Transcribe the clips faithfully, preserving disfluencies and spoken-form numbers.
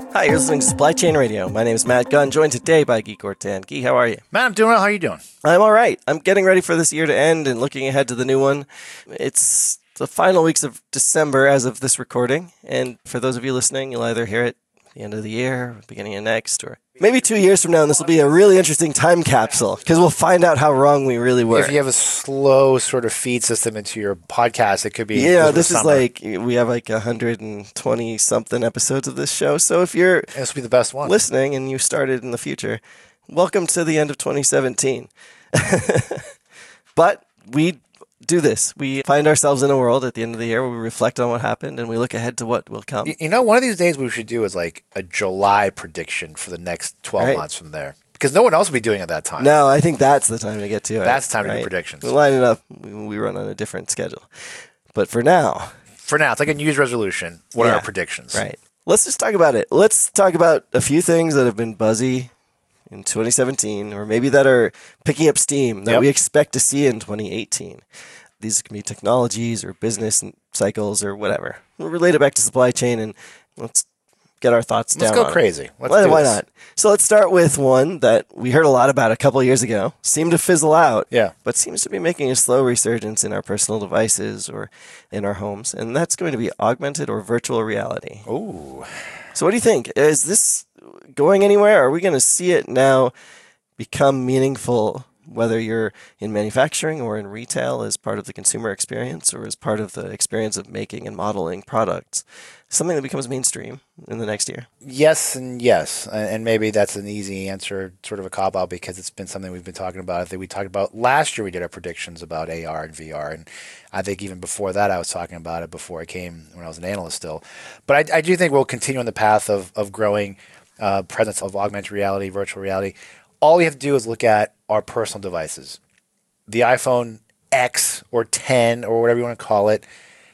Hi, you're listening to Supply Chain Radio. My name is Matt Gunn, joined today by Guy Cortan. Guy, how are you? Matt, I'm doing well. How are you doing? I'm all right. I'm getting ready for this year to end and looking ahead to the new one. It's the final weeks of December as of this recording. And for those of you listening, you'll either hear it at the end of the year, beginning of next, or maybe two years from now, and this will be a really interesting time capsule because we'll find out how wrong we really were. If you have a slow sort of feed system into your podcast, it could be. Yeah, this is like, we have like one hundred twenty something episodes of this show. So if you're this will be the best one. listening and you started in the future, welcome to the end of twenty seventeen. But we do this. We find ourselves in a world at the end of the year where we reflect on what happened and we look ahead to what will come. You know, one of these days we should do is like a July prediction for the next twelve right. months from there. Because no one else will be doing it at that time. No, I think that's the time to get to it. That's the time right? to do predictions. We line it up. We run on a different schedule. But for now. For now, it's like a New Year's resolution. What yeah, are our predictions? Right. Let's just talk about it. Let's talk about a few things that have been buzzy in twenty seventeen, or maybe that are picking up steam that yep. we expect to see in twenty eighteen. These can be technologies or business cycles or whatever. We'll relate it back to supply chain and let's get our thoughts let's down. Let's go crazy. Let's why do why this. not? So let's start with one that we heard a lot about a couple of years ago, seemed to fizzle out, yeah. but seems to be making a slow resurgence in our personal devices or in our homes, and that's going to be augmented or virtual reality. Ooh. So what do you think? Is this going anywhere? Are we going to see it now become meaningful, whether you're in manufacturing or in retail as part of the consumer experience or as part of the experience of making and modeling products? Something that becomes mainstream in the next year? Yes and yes. And maybe that's an easy answer, sort of a cop-out, because it's been something we've been talking about. I think we talked about last year we did our predictions about A R and V R. And I think even before that I was talking about it before I came, when I was an analyst still. But I, I do think we'll continue on the path of, of growing uh, presence of augmented reality, virtual reality. All we have to do is look at our personal devices. The iPhone X or ten or whatever you want to call it,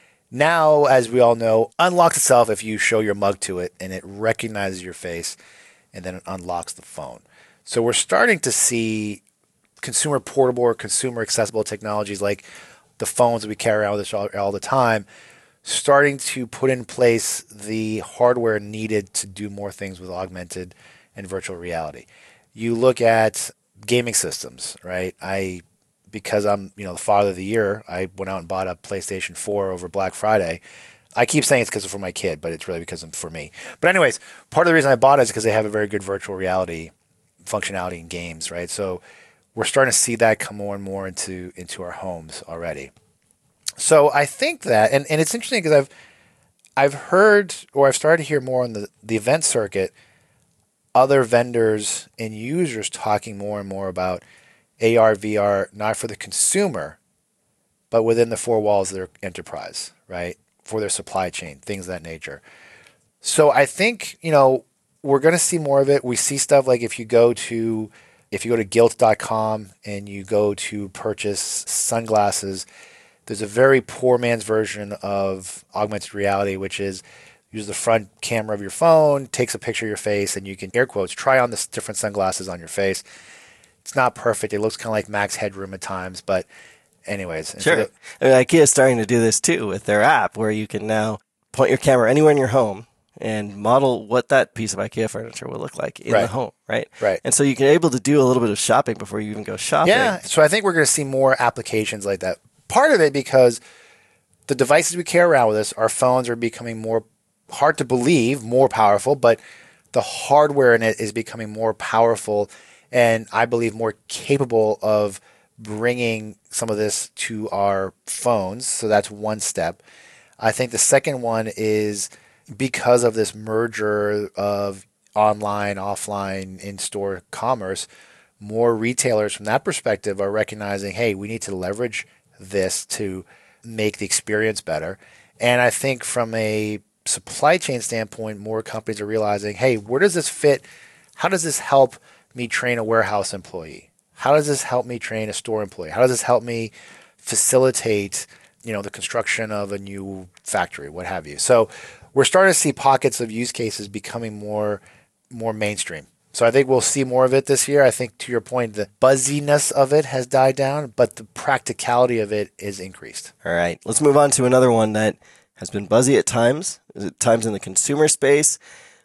now, as we all know, unlocks itself if you show your mug to it and it recognizes your face and then it unlocks the phone. So we're starting to see consumer portable or consumer accessible technologies like the phones that we carry around with us all, all the time starting to put in place the hardware needed to do more things with augmented and virtual reality. You look at gaming systems, right? I, because I'm, you know, the father of the year, I went out and bought a PlayStation four over Black Friday. I keep saying it's because it's for my kid, but it's really because it's for me. But anyways, part of the reason I bought it is because they have a very good virtual reality functionality in games, right? So we're starting to see that come more and more into into our homes already. So I think that, and, and it's interesting because I've I've heard, or I've started to hear more on the, the event circuit, other vendors and users talking more and more about A R, V R, not for the consumer, but within the four walls of their enterprise, right? For their supply chain, things of that nature. So I think, you know, we're going to see more of it. We see stuff like if you go to, if you go to gilt dot com and you go to purchase sunglasses, there's a very poor man's version of augmented reality, which is use the front camera of your phone, takes a picture of your face, and you can, air quotes, try on the different sunglasses on your face. It's not perfect. It looks kind of like Max Headroom at times, but anyways. Sure. The, I mean, IKEA is starting to do this too with their app where you can now point your camera anywhere in your home and model what that piece of IKEA furniture will look like in right. the home, right? Right. And so you can able to do a little bit of shopping before you even go shopping. Yeah. So I think we're going to see more applications like that. Part of it because the devices we carry around with us, our phones are becoming more hard to believe, more powerful, but the hardware in it is becoming more powerful and I believe more capable of bringing some of this to our phones. So that's one step. I think the second one is because of this merger of online, offline, in-store commerce, more retailers from that perspective are recognizing, hey, we need to leverage this to make the experience better. And I think from a supply chain standpoint, more companies are realizing, hey, where does this fit? How does this help me train a warehouse employee? How does this help me train a store employee? How does this help me facilitate, you know, the construction of a new factory, what have you? So we're starting to see pockets of use cases becoming more, more mainstream. So I think we'll see more of it this year. I think to your point, the buzziness of it has died down, but the practicality of it is increased. All right. Let's move on to another one that has been buzzy at times, at times in the consumer space, but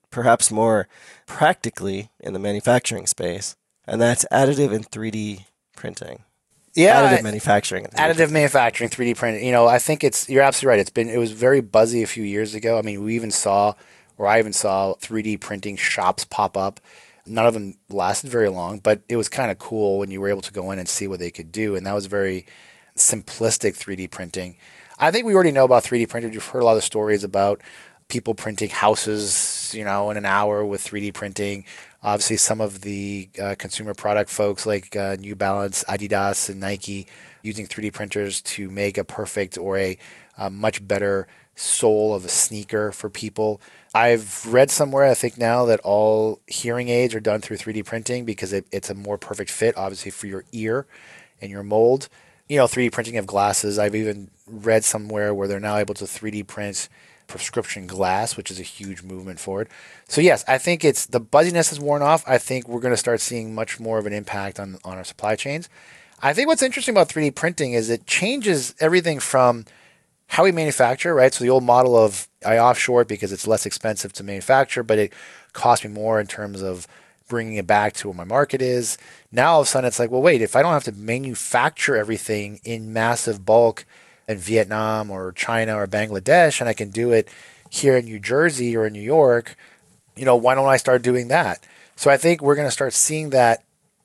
perhaps more practically in the manufacturing space, and that's additive and three D printing. Yeah, additive I, manufacturing. And additive manufacturing, three D printing. You know, I think it's you're absolutely right. It's been it was very buzzy a few years ago. I mean, we even saw, or I even saw three D printing shops pop up. None of them lasted very long, but it was kind of cool when you were able to go in and see what they could do. And that was very simplistic three D printing. I think we already know about three D printers. You've heard a lot of stories about people printing houses, you know, in an hour with three D printing. Obviously, some of the uh, consumer product folks like uh, New Balance, Adidas, and Nike using three D printers to make a perfect or a, a much better sole of a sneaker for people. I've read somewhere, I think now, that all hearing aids are done through three D printing because it, it's a more perfect fit, obviously, for your ear and your mold. You know, three D printing of glasses. I've even read somewhere where they're now able to three D print prescription glass, which is a huge movement forward. So yes, I think it's the buzziness has worn off. I think we're going to start seeing much more of an impact on, on our supply chains. I think what's interesting about three D printing is it changes everything from how we manufacture, right? So the old model of I offshore it because it's less expensive to manufacture, but it costs me more in terms of bringing it back to where my market is. Now all of a sudden it's like, well, wait, if I don't have to manufacture everything in massive bulk in Vietnam or China or Bangladesh, and I can do it here in New Jersey or in New York, you know, why don't I start doing that? So I think we're going to start seeing that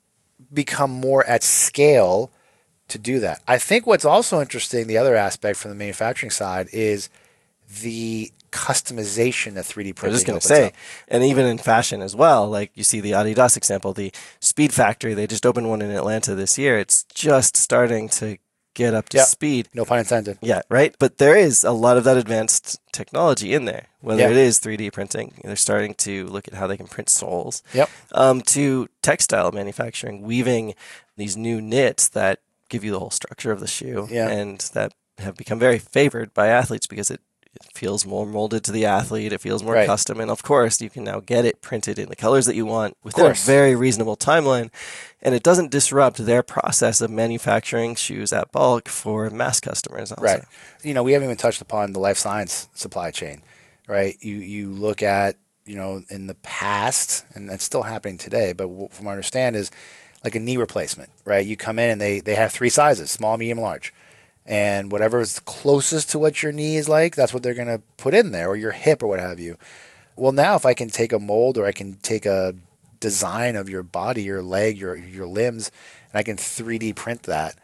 become more at scale to do that. I think what's also interesting, the other aspect from the manufacturing side, is the customization that three D printing. I was just going to say, up. and even in fashion as well, like you see the Adidas example, the Speed Factory, they just opened one in Atlanta this year. It's just starting to get up to yep. speed. No pun intended. Yeah, right? But there is a lot of that advanced technology in there, whether yep. it is three D printing. They're starting to look at how they can print soles, yep. um, to textile manufacturing, weaving these new knits that give you the whole structure of the shoe, yeah. and that have become very favored by athletes because it It feels more molded to the athlete. It feels more right. custom. And of course, you can now get it printed in the colors that you want within a very reasonable timeline. And it doesn't disrupt their process of manufacturing shoes at bulk for mass customers also. Right. You know, we haven't even touched upon the life science supply chain, right? You you look at, you know, in the past, and that's still happening today, but from what I understand is like a knee replacement, right? You come in and they, they have three sizes, small, medium, large. And whatever is closest to what your knee is like, that's what they're going to put in there, or your hip or what have you. Well, now if I can take a mold or I can take a design of your body, your leg, your your limbs, and I can three D print that,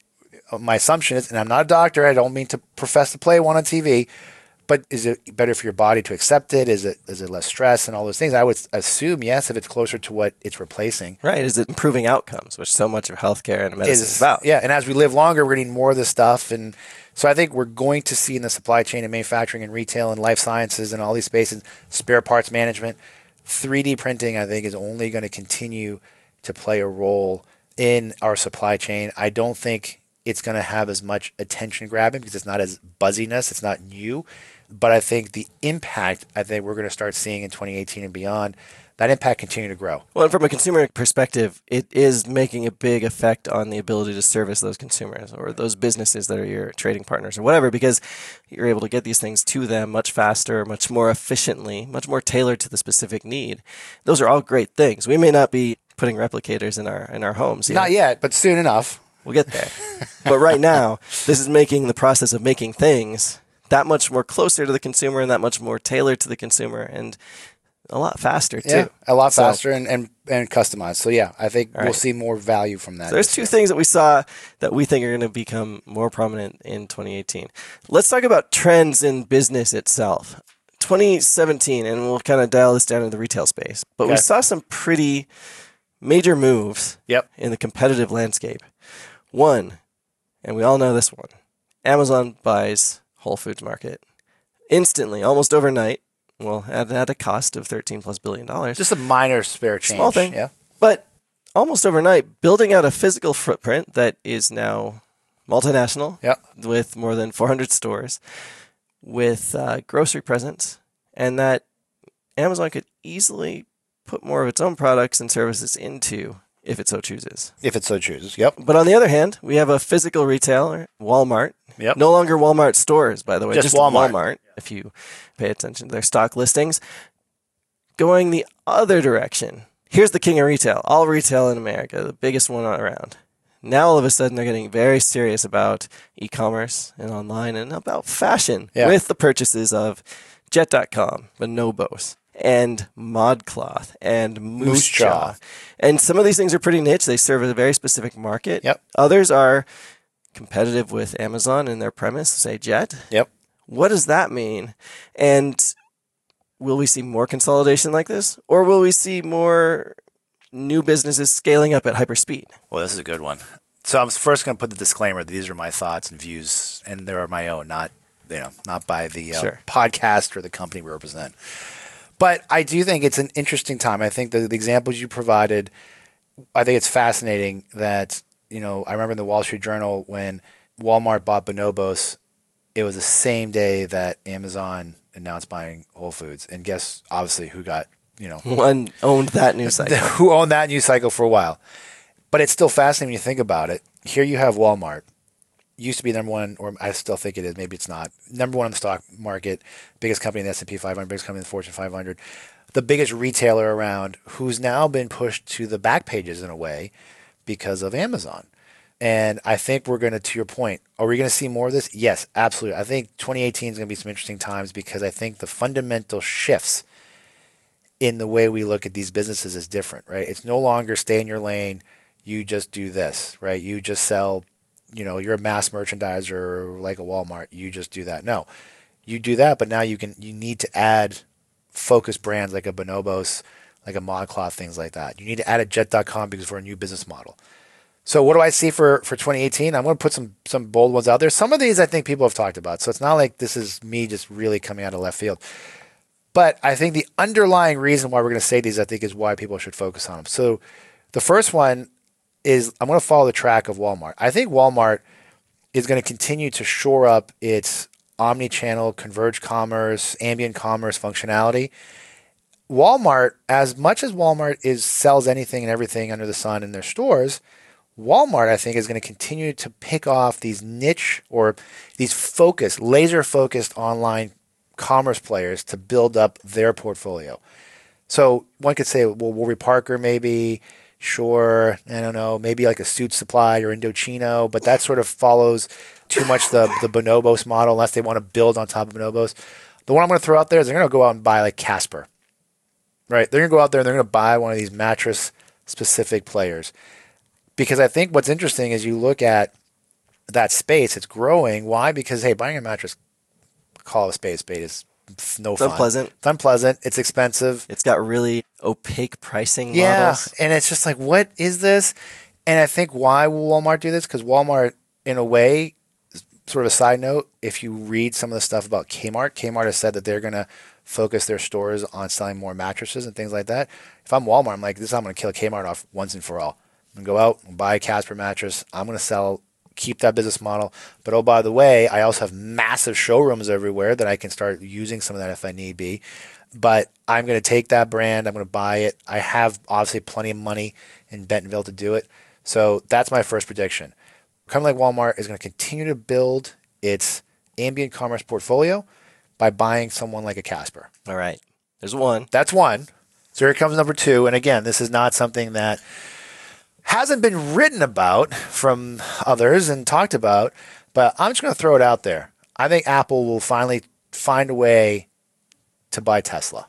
my assumption is, and I'm not a doctor, I don't mean to profess to play one on T V, but is it better for your body to accept it? Is it is it less stress and all those things? I would assume yes, if it's closer to what it's replacing. Right. Is it improving outcomes, which so much of healthcare and medicine is, is about? Yeah, and as we live longer, we're going to need more of this stuff. And so I think we're going to see in the supply chain and manufacturing and retail and life sciences and all these spaces, spare parts management, three D printing, I think, is only going to continue to play a role in our supply chain. I don't think it's going to have as much attention grabbing because it's not as buzziness. It's not new. But I think the impact, I think we're going to start seeing in twenty eighteen and beyond, that impact continue to grow. Well, and from a consumer perspective, it is making a big effect on the ability to service those consumers or those businesses that are your trading partners or whatever, because you're able to get these things to them much faster, much more efficiently, much more tailored to the specific need. Those are all great things. We may not be putting replicators in our in our homes yet. Not yet, but soon enough. We'll get there. But right now, this is making the process of making things that much more closer to the consumer and that much more tailored to the consumer and a lot faster too. Yeah, a lot so, faster and, and, and customized. So yeah, I think right. we'll see more value from that. So there's two things that we saw that we think are going to become more prominent in twenty eighteen. Let's talk about trends in business itself. twenty seventeen, and we'll kind of dial this down to the retail space, but okay. we saw some pretty major moves yep. in the competitive landscape. One, and we all know this one, Amazon buys Whole Foods Market instantly, almost overnight. Well, at, at a cost of thirteen plus billion dollars. Just a minor spare change. Small thing. Yeah. But almost overnight, building out a physical footprint that is now multinational yep. with more than four hundred stores, with uh, grocery presence, and that Amazon could easily put more of its own products and services into if it so chooses. If it so chooses, yep. But on the other hand, we have a physical retailer, Walmart. Yep. No longer Walmart stores, by the way. Just, just Walmart. Walmart, if you pay attention to their stock listings. going the other direction. Here's the king of retail, all retail in America, the biggest one around. Now all of a sudden they're getting very serious about e-commerce and online and about fashion yeah. with the purchases of Jet dot com, Bonobos, and ModCloth, and Moose Jaw. And some of these things are pretty niche. They serve a very specific market. Yep. Others are competitive with Amazon in their premise, say Jet. Yep. What does that mean? And will we see more consolidation like this? Or will we see more new businesses scaling up at hyperspeed? Well, this is a good one. So I'm first going to put the disclaimer that these are my thoughts and views, and they are my own, not you know, not by the uh, sure. podcast or the company we represent. But I do think it's an interesting time. I think the, the examples you provided, I think it's fascinating that, you know, I remember in the Wall Street Journal when Walmart bought Bonobos, it was the same day that Amazon announced buying Whole Foods. And guess, obviously, who got, you know. One owned that news cycle. Who owned that news cycle for a while. But it's still fascinating when you think about it. Here you have Walmart. Used to be number one, or I still think it is, maybe it's not, number one in the stock market, biggest company in the S and P five hundred, biggest company in the Fortune five hundred, the biggest retailer around, who's now been pushed to the back pages in a way because of Amazon. And I think we're going to, to your point, are we going to see more of this? Yes, absolutely. I think twenty eighteen is going to be some interesting times because I think the fundamental shifts in the way we look at these businesses is different, right? It's no longer stay in your lane, you just do this, right? You just sell, you know, you're a mass merchandiser like a Walmart, you just do that. No, you do that, but now you can, you need to add focused brands like a Bonobos, like a ModCloth, things like that. You need to add a Jet dot com because we're a new business model. So what do I see for, for twenty eighteen? I'm going to put some some bold ones out there. Some of these I think people have talked about. So it's not like this is me just really coming out of left field. But I think the underlying reason why we're going to say these, I think, is why people should focus on them. So the first one is I'm going to follow the track of Walmart. I think Walmart is going to continue to shore up its omni-channel, converged commerce, ambient commerce functionality. Walmart, as much as Walmart is sells anything and everything under the sun in their stores, Walmart, I think, is going to continue to pick off these niche or these focused, laser-focused online commerce players to build up their portfolio. So one could say, well, Warby Parker maybe, sure, I don't know, maybe like a Suit Supply or Indochino, but that sort of follows too much the, the Bonobos model unless they want to build on top of Bonobos. The one I'm going to throw out there is they're going to go out and buy like Casper, right? They're going to go out there and they're going to buy one of these mattress-specific players. Because I think what's interesting is you look at that space, it's growing. Why? Because, hey, buying a mattress, call it a spade, spade is no it's fun. Unpleasant. It's unpleasant. It's expensive. It's got really opaque pricing yeah, models. And it's just like, what is this? And I think why will Walmart do this? Because Walmart, in a way, sort of a side note, if you read some of the stuff about Kmart, Kmart has said that they're going to focus their stores on selling more mattresses and things like that. If I'm Walmart, I'm like, this is how I'm going to kill Kmart off once and for all. I'm going to go out and buy a Casper mattress. I'm going to sell, keep that business model. But oh, by the way, I also have massive showrooms everywhere that I can start using some of that if I need be. But I'm going to take that brand. I'm going to buy it. I have obviously plenty of money in Bentonville to do it. So that's my first prediction. A company like Walmart is going to continue to build its ambient commerce portfolio by buying someone like a Casper. All right. There's one. That's one. So here comes number two. And again, this is not something that hasn't been written about from others and talked about, but I'm just going to throw it out there. I think Apple will finally find a way to buy Tesla.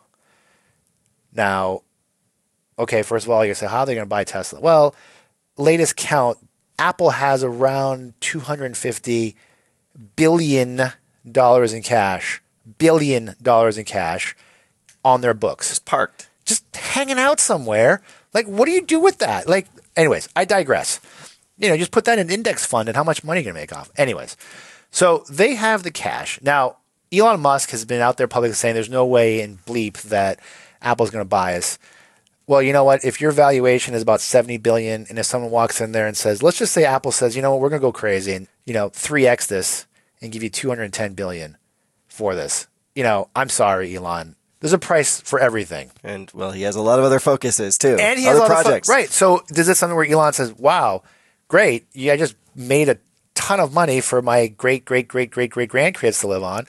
Now, okay, first of all, you say, how are they going to buy Tesla? Well, latest count, Apple has around two hundred fifty billion dollars in cash, billion dollars in cash on their books. Just parked. Just hanging out somewhere. Like, what do you do with that? Like, anyways, I digress. You know, just put that in an index fund and how much money are you going to make off? Anyways, so they have the cash. Now, Elon Musk has been out there publicly saying there's no way in bleep that Apple's going to buy us. Well, you know what? If your valuation is about seventy billion dollars and if someone walks in there and says, let's just say Apple says, you know what, we're going to go crazy and, you know, three X this and give you two hundred ten billion dollars for this. You know, I'm sorry, Elon. There's a price for everything. And, well, he has a lot of other focuses, too. And he other has other projects. Fo- right. So is this something where Elon says, wow, great. Yeah, I just made a ton of money for my great, great, great, great, great grandkids to live on.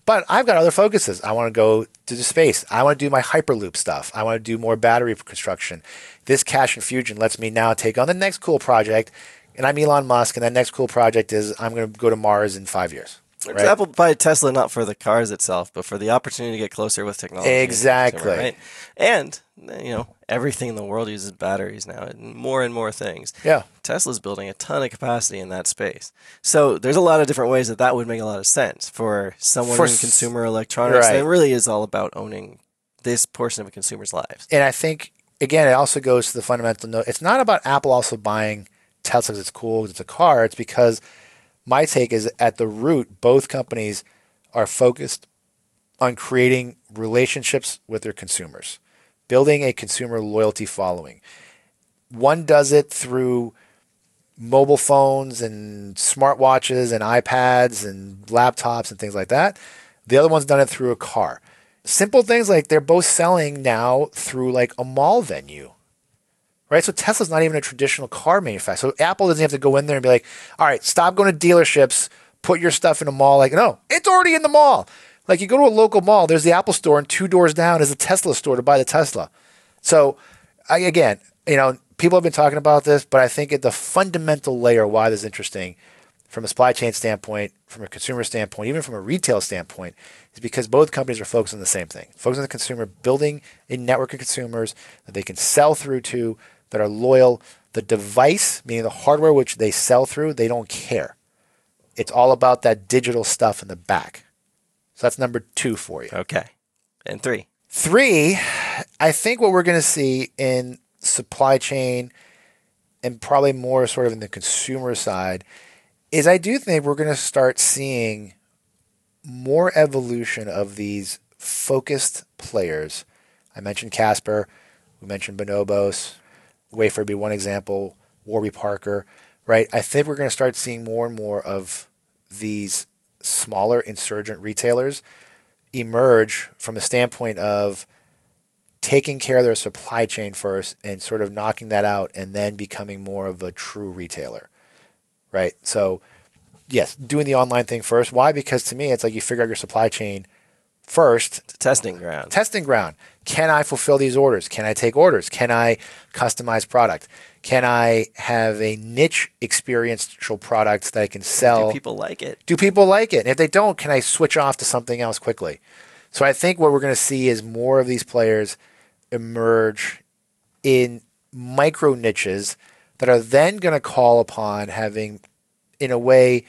But I've got other focuses. I want to go to the space. I want to do my Hyperloop stuff. I want to do more battery construction. This cash infusion lets me now take on the next cool project. And I'm Elon Musk, and that next cool project is I'm going to go to Mars in five years. Right? Apple buy Tesla not for the cars itself, but for the opportunity to get closer with technology. Exactly. Consumer, right? And, you know, everything in the world uses batteries now, and more and more things. Yeah. Tesla's building a ton of capacity in that space. So there's a lot of different ways that that would make a lot of sense for someone for in consumer electronics. Right. That really is all about owning this portion of a consumer's lives. And I think, again, it also goes to the fundamental note. It's not about Apple also buying Tesla because it's cool, because it's a car. It's because my take is at the root, both companies are focused on creating relationships with their consumers, building a consumer loyalty following. One does it through mobile phones and smartwatches and iPads and laptops and things like that. The other one's done it through a car. Simple things like they're both selling now through like a mall venue. Right? So Tesla's not even a traditional car manufacturer. So Apple doesn't have to go in there and be like, all right, stop going to dealerships, put your stuff in a mall. Like, no, it's already in the mall. Like you go to a local mall, there's the Apple store, and two doors down is a Tesla store to buy the Tesla. So I, again, you know, people have been talking about this, but I think at the fundamental layer why this is interesting from a supply chain standpoint, from a consumer standpoint, even from a retail standpoint, is because both companies are focused on the same thing. Focused on the consumer, building a network of consumers that they can sell through to, that are loyal. The device, meaning the hardware which they sell through, they don't care. It's all about that digital stuff in the back. So that's number two for you. Okay. And three. Three, I think what we're going to see in supply chain and probably more sort of in the consumer side is I do think we're going to start seeing more evolution of these focused players. I mentioned Casper. We mentioned Bonobos. Wayfair would be one example. Warby Parker, right? I think we're going to start seeing more and more of these smaller insurgent retailers emerge from a standpoint of taking care of their supply chain first and sort of knocking that out and then becoming more of a true retailer, right? So, yes, doing the online thing first. Why? Because to me, it's like you figure out your supply chain first. It's a testing ground. Testing ground. Can I fulfill these orders? Can I take orders? Can I customize product? Can I have a niche experiential product that I can sell? Do people like it? Do people like it? And if they don't, can I switch off to something else quickly? So I think what we're going to see is more of these players emerge in micro niches that are then going to call upon having, in a way,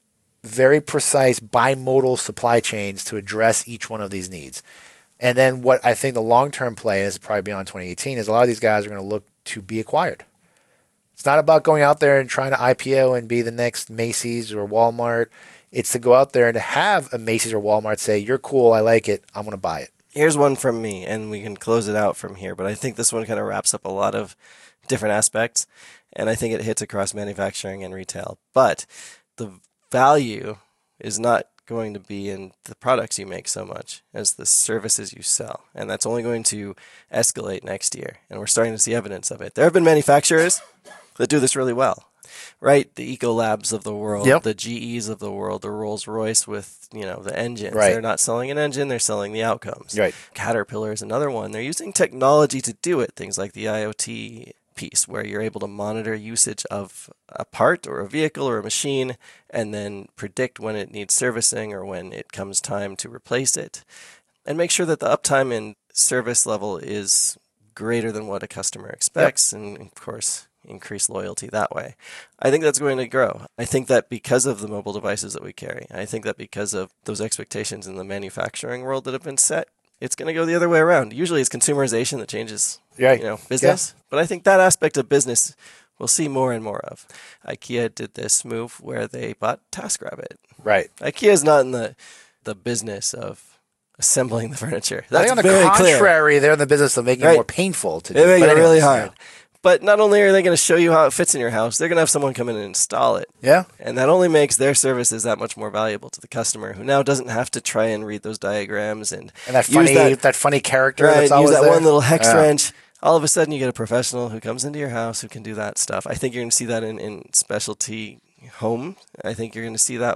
very precise bimodal supply chains to address each one of these needs. And then what I think the long-term play is probably beyond twenty eighteen is a lot of these guys are going to look to be acquired. It's not about going out there and trying to I P O and be the next Macy's or Walmart. It's to go out there and to have a Macy's or Walmart say, you're cool, I like it, I'm going to buy it. Here's one from me, and we can close it out from here, but I think this one kind of wraps up a lot of different aspects, and I think it hits across manufacturing and retail. But the value is not going to be in the products you make so much as the services you sell. And that's only going to escalate next year. And we're starting to see evidence of it. There have been manufacturers that do this really well, right? The Ecolabs of the world, yep. the G Es of the world, the Rolls-Royce with, you know, the engines. Right. They're not selling an engine, they're selling the outcomes. Right. Caterpillar is another one. They're using technology to do it. Things like the IoT piece where you're able to monitor usage of a part or a vehicle or a machine and then predict when it needs servicing or when it comes time to replace it and make sure that the uptime and service level is greater than what a customer expects. Yep. And of course, increase loyalty that way. I think that's going to grow. I think that because of the mobile devices that we carry, I think that because of those expectations in the manufacturing world that have been set, it's going to go the other way around. Usually it's consumerization that changes right. you know, business. Yeah. But I think that aspect of business we'll see more and more of. IKEA did this move where they bought TaskRabbit. Right. IKEA is not in the, the business of assembling the furniture. That's I think on very the contrary, clear. They're in the business of making right. it more painful to do. They make but it anyways, really hard. Yeah. But not only are they going to show you how it fits in your house, they're going to have someone come in and install it. Yeah. And that only makes their services that much more valuable to the customer, who now doesn't have to try and read those diagrams and, and that funny that, that funny character right, that's always use that there. one little hex yeah. wrench. All of a sudden, you get a professional who comes into your house who can do that stuff. I think you're going to see that in, in specialty home. I think you're going to see that with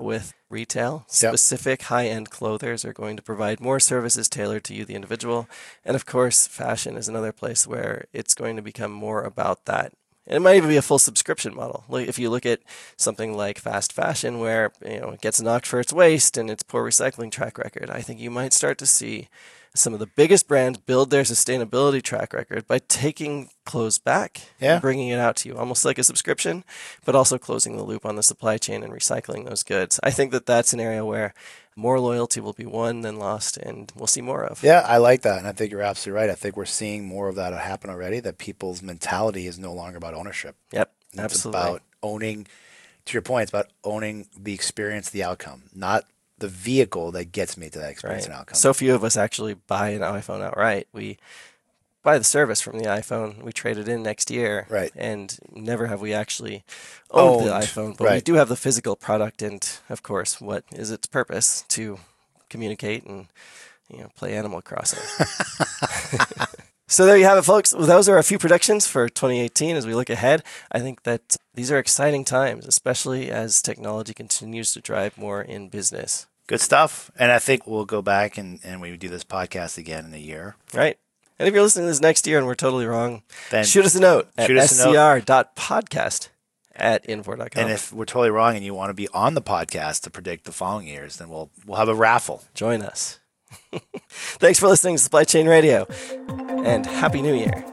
retail. Specific yep. high-end clothers are going to provide more services tailored to you, the individual. And of course, fashion is another place where it's going to become more about that. And it might even be a full subscription model. Like if you look at something like fast fashion, where you know it gets knocked for its waste and its poor recycling track record, I think you might start to see some of the biggest brands build their sustainability track record by taking clothes back yeah. and bringing it out to you, almost like a subscription, but also closing the loop on the supply chain and recycling those goods. I think that that's an area where more loyalty will be won than lost, and we'll see more of. Yeah, I like that, and I think you're absolutely right. I think we're seeing more of that happen already, that people's mentality is no longer about ownership. Yep, it's absolutely. It's about owning, to your point, it's about owning the experience, the outcome, not the vehicle that gets me to that experience right. and outcome. So few of us actually buy an iPhone outright. We buy the service from the iPhone. We trade it in next year. Right. And never have we actually owned, owned. the iPhone. But right. we do have the physical product and, of course, what is its purpose? To communicate and you know play Animal Crossing. So there you have it, folks. Well, those are a few predictions for twenty eighteen as we look ahead. I think that these are exciting times, especially as technology continues to drive more in business. Good stuff. And I think we'll go back and, and we do this podcast again in a year. Right. And if you're listening to this next year and we're totally wrong, then shoot us a note at s c r dot podcast at infor dot com. And if we're totally wrong and you want to be on the podcast to predict the following years, then we'll we'll have a raffle. Join us. Thanks for listening to Supply Chain Radio, and Happy New Year.